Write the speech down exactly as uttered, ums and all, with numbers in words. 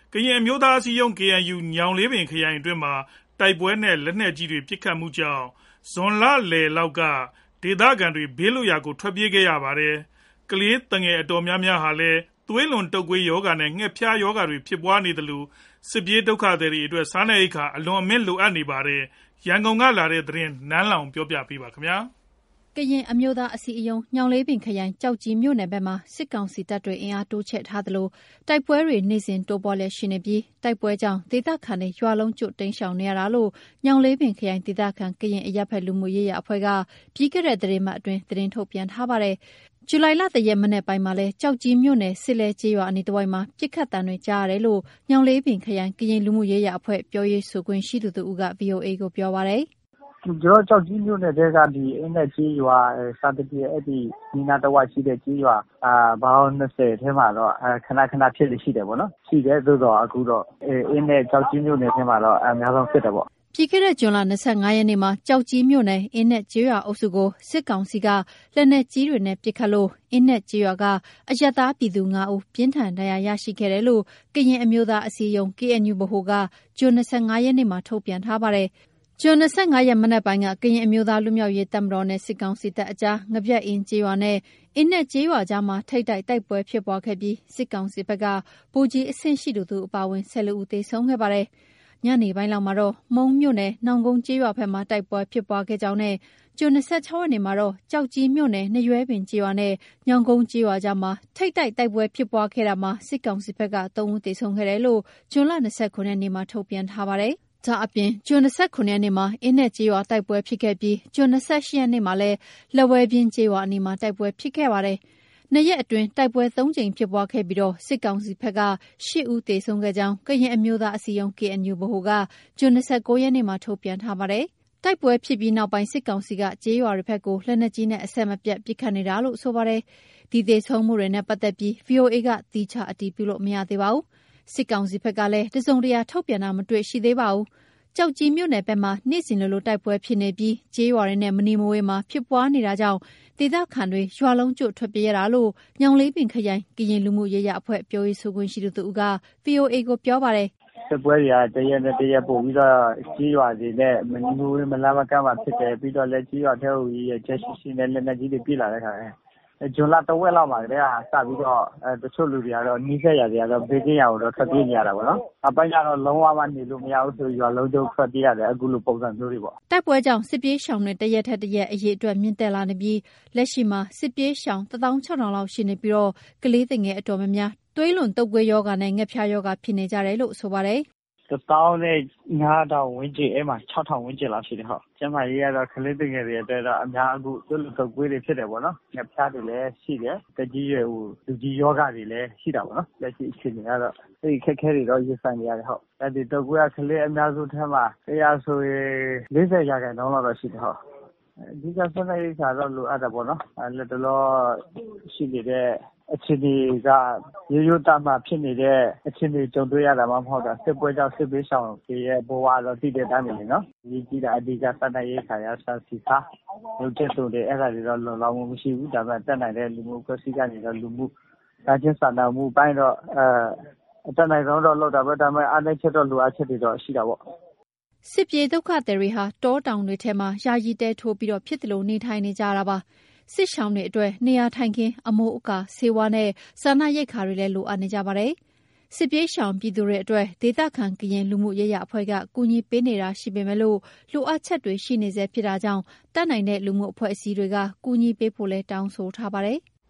ကရင်အမျိုးသားအစည်းအရုံး K N U ညောင်လေးပင်ခရိုင်အတွင်းမှာတိုက်ပွဲနဲ့လက်နက်ကြီးတွေပစ်ခတ်မှုကြောင့်ဇွန်လလယ်လောက်ကဒေသခံတွေဘေးလွတ်ရာကိုထွက်ပြေးခဲ့ရပါတယ်။ကလေးသူငယ်အတော်များများဟာလည်းသွေးလွန်တုပ်ကွေးရောဂါနဲ့ငှက်ဖျားရောဂါတွေဖြစ်ပွားနေသလိုစစ်ပြေးဒုက္ခသည်တွေအတွက်စားနပ်ရိက္ခာအလွန်အမင်းလိုအပ်နေပါတယ်။ရန်ကုန်ကလာတဲ့သတင်းနန်းလောင်ပြောပြပေးပါခင်ဗျာ။ကရင်အမျိုးသားအစည်းအရုံးညောင်လေးပင်ခရိုင်ကြောက်ကြီးမြို့နယ်ဘက်မှာစစ်ကောင်စီတပ်တွေအင်အားတိုးချဲ့ထားသလိုတိုက်ပွဲတွေနေ့စဉ်တိုးပွားလျက်ရှိနေပြီးတိုက်ပွဲကြောင့်ဒေသခံတွေရွာလုံးကျွတ်တိမ်းရှောင်နေရတာလို့ညောင်လေးပင်ခရိုင်ဒေသခံကရင်အရပ်ဖက်လူမှုရေးရာအဖွဲ့ကပြီးခဲ့တဲ့သတင်းမှအတွင်းသတင်းထုတ်ပြန်ထားပါတယ်။ဇူလိုင်လတရက်မနေ့ပိုင်းမှာလဲကြောက်ကြီးမြို့နယ်စစ်လဲကျေးရွာအနီးတစ်ဝိုက်မှာပြစ်ခတ်တံတွေကြားရတယ်လို့ညောင်လေးပင်ခရိုင်ကရင်လူမှုရေးရာအဖွဲ့ပြောရေးဆိုခွင့်ရှိသူတို့က V O A ကိုပြောပါတယ်။ကျွန်တော်ကြောက်ကြီးမြို့နယ်တဲကဒီအင်းနဲ့ကြီးရွာစာတတိအဲ့ဒီနီနာတဝရှိတဲ့ကြီးရွာအာဘောင်း၂၀ထဲမှာတော့ခဏခဏဖြစ်နေရှိတယ်ပေါ့နော်ရှိတယ်သို့တော့အခုတော့အင်းနဲ့ကြောက်ကြီးမြို့နယ်ထဲမှာတော့အများဆုံးဖြစ်တယ်ပေါ့ပြီးခဲ့တဲ့ဇွန်လ၂၅ရက်နေ့မှာကြောက်ကြီးမြို့နယ်အင်းနဲ့ကျေးရွာအုပ်စုကိုစစ်ကောင်စီကလက်နက်ကြီးတွေနဲ့ပစ်ခတ်လို့အင်းနဲ့ကျေးရွာကအရပ်သားပြည်သူ၅ဦးပြင်းထန်ဒဏ်ရာရရှိခဲ့တယ်လို့ကရင်အမျိုးသားအစည်းအရုံး K N U ဗဟိုကဇွန်၂၅ရက်နေ့မှာထုတ်ပြန်ထားပါတယ်။ဇွန်၂၅ရက်မနက်ပိုင်းကကရင်အမျိုးသားလူမျိုးရေးတပ်မတော်နဲ့စစ်ကောင်စီတပ်အကြားငပြက်အင်းကျေးရွာနဲ့အင်းနဲ့ကျေးရွာကြားမှာထိတ်တိုက်တိုက်ပွဲဖြစ်ပွားခဲ့ပြီးစစ်ကောင်စီဘက်ကဗိုလ်ကြီးအဆင့်ရှိသူတို့အပါအဝင်၁၀ဦးသေဆုံးခဲ့ပါတယ်။ညနေပိုင်းလောက်မှာတော့မုံမြို့နယ်နောင်ကုန်းကျေးရွာဘက်မှာတိုက်ပွဲဖြစ်ပွားခဲ့ကြောင်းနဲ့ဇွန်၂၆ရက်နေ့မှာတော့ကြောက်ကြီးမြို့နယ်နှရွဲပင်ကျေးရွာနဲ့ညောင်ကုန်းကျေးရွာကြားမှာထိတ်တိုက်တိုက်ပွဲဖြစ်ပွားခဲ့တာမှာစစ်ကောင်စီဘက်က၃ဦးသေဆုံးခဲ့တယ်လို့ဇွန်လ၂၉ရက်နေ့မှာထုတ်ပြန်ထားပါတယ်။ဒါအပြင်ဇွန်၂၇ရက်နေ့မှာအင်းနဲ့ကျေးရွာတိုက်ပွဲဖြစ်ခဲ့ပြီးဇွန်၂၈ရက်နေ့မှာလည်းလက်ဝဲပြင်းကျေးရွာအနီးမှာတိုက်ပွဲဖြစ်ခဲ့ပါတယ်။နှစ်ရက်အတွင်းတိုက်ပွဲ၃ကြိမ်ဖြစ်ပွားခဲ့ပြီးတော့စစ်ကောင်စီဘက်က၈ဦးသေဆုံးခဲ့ကြောင်းကရင်အမျိုးသားအစည်းအရုံး K N U ဗဟိုကဇွန်၂၉ရက်နေ့မှာထုတ်ပြန်ထားပါတယ်။တိုက်ပွဲဖြစ်ပြီးနောက်ပိုင်းစစ်ကောင်စီကကျေးရွာတွေဘက်ကိုလက်နက်ကြီးနဲ့အဆက်မပြတ်ပစ်ခတ်နေတာလို့ဆိုပါတယ်။ဒီသေဆုံးမှုတွေနဲ့ပတ်သက်ပြီး V O A ကသီးခြားအတည်ပြုလို့မရသေးပါဘူး။စစ်ကောင်စီဘက်ကလည်းတစုံတရာထုတ်ပြန်တာမတွေ့ရှိသေးပါဘူး။ကြောက်ကြီးမြို့နယ်ဘက်မှာနေ့စဉ်လိုလိုတိုက်ပွဲဖြစ်နေပြီးကျေးရွာတွေနဲ့မနီမဝေးမှာဖြစ်ပွားနေတာကြောင့်ဒေသခံတွေရွာလုံးကျွတ်ထွက်ပြေးရတာလို့ညောင်လေးပင်ခရိုင်ကရင်လူမှုရေးရာအဖွဲ့ပြောရေးဆိုခွင့်ရှိသူတို့က V O A ကိုပြောပါတယ်စစ်ပွဲတွေကတရက်နဲ့တရက်ပို့ပြီးတော့ကြီးရွာတွေနဲ့မနီမဝေးမလာမကမ်းမှာဖြစ်တယ်ပြီးတော့လည်းကြီးရွာထဲကိုကြီးချက်ရှိရှိနဲ့လက်နက်ကြီးတွေပြေးလာတဲ့ခါဇွန်လတဝက်လောက်မှာတည်းကစပြီးတော့အဲတချို့လူတွေကတော့နီးစက်ရတွေကတော့ဘေးကင်းရအောင်တော့ထွက်ပြေးနေရတာပေါ့နော်။အပိုင်းကတော့လုံးဝမနေလို့မရဘူးဆိုရွာလုံးကျုပ်ထွက်ပြေးရတယ်အခုလိုပုံစံမျိုးတွေပေါ့။တိုက်ပွဲကြောင့်စစ်ပြေးရှောင်တွေတရက်ထက်တရက်အရေးအတွက်မြင့်တက်လာနေပြီးလက်ရှိမှာစစ်ပြေးရှောင်တစ်သောင်းခြောက်ထောင်လောက်ရှိနေပြီးတော့ကလေးငယ်အတော်များများသွေးလွန်တုပ်ကွေးရောဂါနဲ့ငှက်ဖျားရောဂါဖြစ်နေကြတယ်လို့ဆိုပါတယ်။တစ်သောင်းနဲ့ငါးထောင်ဝန်းကျင်အဲ့မှာ၆ထောင်ဝန်းကျင်လောက်ရှိတယ်ဟုတ်ကျမကြီးကတော့ကလေးငယ်တွေအတွက်တော့အများအခုသွေးလွန်တုပ်ကွေးတွေဖြစ်တယ်ပေါ့နော်ငှက်ဖျားတွေလည်းရှိတယ်တကြီးရွယ်ဟိုလူကြီးယောဂတွေလည်းရှိတာပေါ့နော်လက်ရှိအခြေအနေကတော့အဲ့ဒီခက်ခဲတွေတော့ရင်ဆိုင်နေရတယ်ဟုတ်အဲ့ဒီတုပ်ကွေးကကလေးအများစုထဲမှာတရားဆိုရင်၄၀ရာခိုင်နှုန်းလောက်တော့ရှိတယ်ဟုတ်အဓိကဆက်နေရတာတော့လိုအပ်တယ်ပေါ့နော်အဲ့လက်တော့ရှိနေတဲ့အခြေအနေကရိုးရိုးသားမှဖြစ်နေတဲ့အခြေအနေကြုံတွေ့ရတာမှမဟုတ်တာစစ်ပွဲကြောင့်စစ်ပေးဆောင်ရဲ့ဘဝတော့တည်တဲ့တန်းနေလေနော်ဒီကြည့်တာအဓိကစတဲ့ရေးခါရဆာစီစာရုပ်ချက်ဆိုတဲ့အဲ့ဒါတွေတော့လုံလောက်မှုမရှိဘူးဒါပေမဲ့တက်နိုင်တဲ့လူမှုကွက်စီကနေတော့လူမှုဒါချင်းစာနာမှုပိုင်းတော့အဲတက်နိုင်တော့တော့လောက်တာပဲဒါပေမဲ့အားနည်းချက်တော့လိုအပ်ချက်တွေတော့ရှိတာပေါ့စစ်ပြေးဒုက္ခသည်တွေဟာတောတောင်တွေထဲမှာယာယီတဲထိုးပြီးတော့ဖြစ်တယ်လို့နေထိုင်နေကြတာပါစစ်ရှောင်းတွေအတွက်နေရာထိုင်ခင်းအမိုးအကာဆေးဝါးနဲ့စာနာရိတ်ခါတွေလည်းလိုအပ်နေကြပါတယ်စစ်ပြေးရှောင်ပြည်သူတွေအတွက်ဒေသခံကရင်လူမှုရေးရာအဖွဲ့ကကူညီပေးနေတာရှိပေမဲ့လို့လိုအပ်ချက်တွေရှိနေစေဖြစ်တာကြောင့်တတ်နိုင်တဲ့လူမှုအဖွဲ့အစည်းတွေကကူညီပေးဖို့လဲတောင်းဆိုထားပါတယ်။